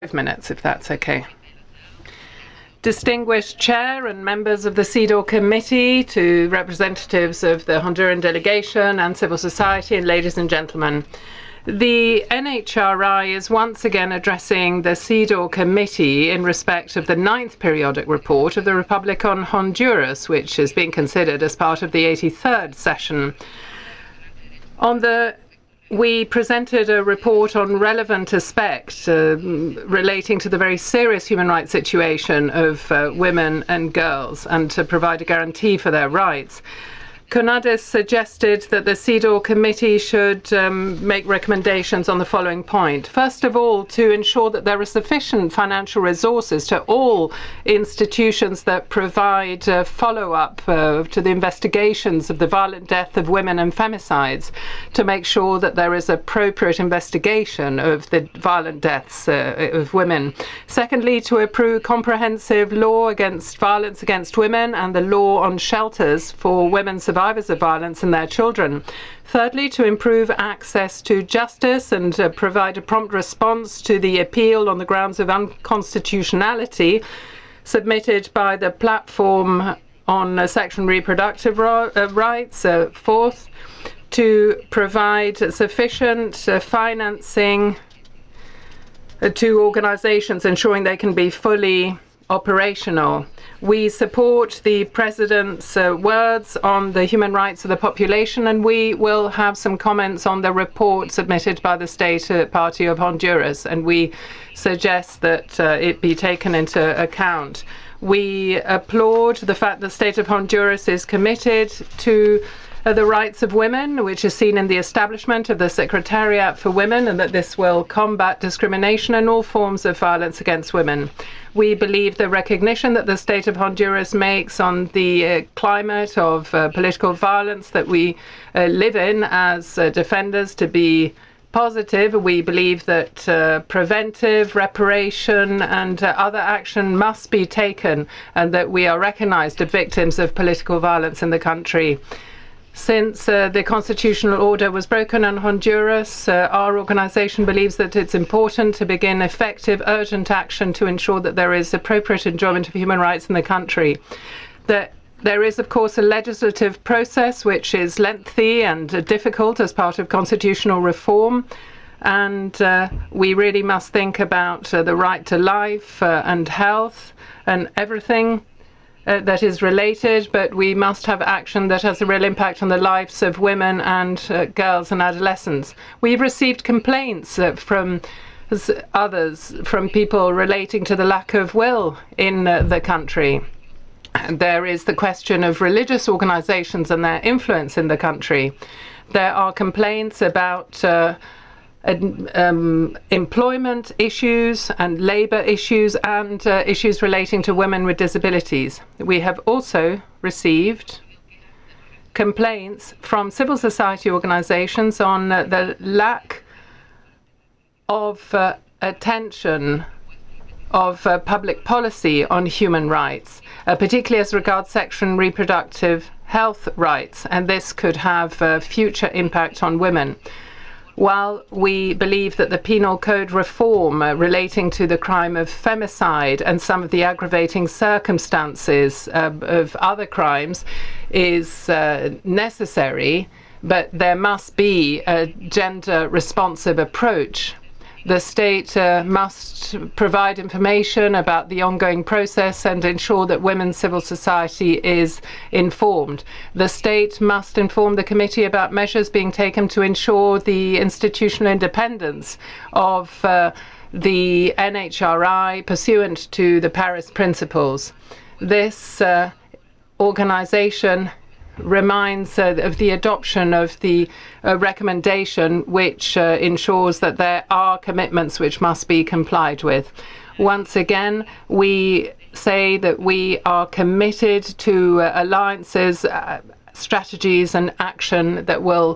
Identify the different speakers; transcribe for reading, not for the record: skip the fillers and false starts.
Speaker 1: 5 minutes, if that's okay. Distinguished Chair and members of the CEDAW Committee, to representatives of the Honduran delegation and civil society, and ladies and gentlemen. The NHRI is once again addressing the CEDAW Committee in respect of the 9th periodic report of the Republic on Honduras, which is being considered as part of the 83rd session. We presented a report on relevant aspects relating to the very serious human rights situation of women and girls, and to provide a guarantee for their rights. CONADIS suggested that the CEDAW Committee should make recommendations on the following point. First of all, to ensure that there are sufficient financial resources to all institutions that provide follow-up to the investigations of the violent death of women and femicides, to make sure that there is appropriate investigation of the violent deaths of women. Secondly, to approve comprehensive law against violence against women and the law on shelters for women survivors of violence and their children. Thirdly, to improve access to justice and provide a prompt response to the appeal on the grounds of unconstitutionality submitted by the Platform on Sexual and Reproductive Rights. Fourth, to provide sufficient financing to organizations, ensuring they can be fully operational. We support the President's words on the human rights of the population, and we will have some comments on the report submitted by the State Party of Honduras, and we suggest that it be taken into account. We applaud the fact that the State of Honduras is committed to the rights of women, which is seen in the establishment of the Secretariat for Women, and that this will combat discrimination and all forms of violence against women. We believe the recognition that the State of Honduras makes on the climate of political violence that we live in as defenders to be positive. We believe that preventive, reparation and other action must be taken, and that we are recognized as victims of political violence in the country. Since the constitutional order was broken in Honduras, our organization believes that it's important to begin effective, urgent action to ensure that there is appropriate enjoyment of human rights in the country. There is, of course, a legislative process which is lengthy and difficult as part of constitutional reform, and we really must think about the right to life and health and everything that is related, but we must have action that has a real impact on the lives of women and girls and adolescents. We've received complaints from others, from people relating to the lack of will in the country. There is the question of religious organizations and their influence in the country. There are complaints about employment issues and labor issues and issues relating to women with disabilities. We have also received complaints from civil society organizations on the lack of attention of public policy on human rights, particularly as regards sexual and reproductive health rights, and this could have a future impact on women. While we believe that the penal code reform relating to the crime of femicide and some of the aggravating circumstances of other crimes is necessary, but there must be a gender-responsive approach. The state must provide information about the ongoing process and ensure that women's civil society is informed. The state must inform the committee about measures being taken to ensure the institutional independence of the NHRI pursuant to the Paris Principles. This organization reminds of the adoption of the recommendation, which ensures that there are commitments which must be complied with. Once again, we say that we are committed to alliances, strategies and action that will